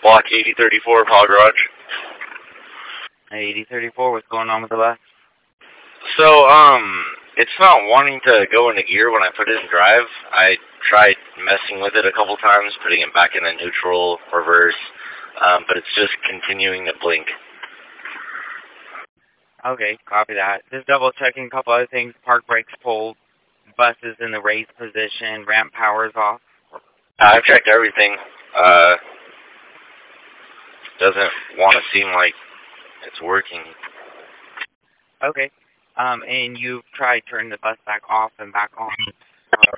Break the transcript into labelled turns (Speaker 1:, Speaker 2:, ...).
Speaker 1: Block 8034, Paul Garage.
Speaker 2: 8034, what's going on with the bus?
Speaker 1: So, it's not wanting to go into gear when I put it in drive. I tried messing with it a couple times, putting it back into neutral, reverse, but it's just continuing to blink.
Speaker 2: Okay, copy that. Just double checking a couple other things. Park brakes pulled, bus is in the raised position, ramp power's off.
Speaker 1: I've checked everything. Doesn't want to seem like it's working.
Speaker 2: Okay. And you've tried turning the bus back off and back on.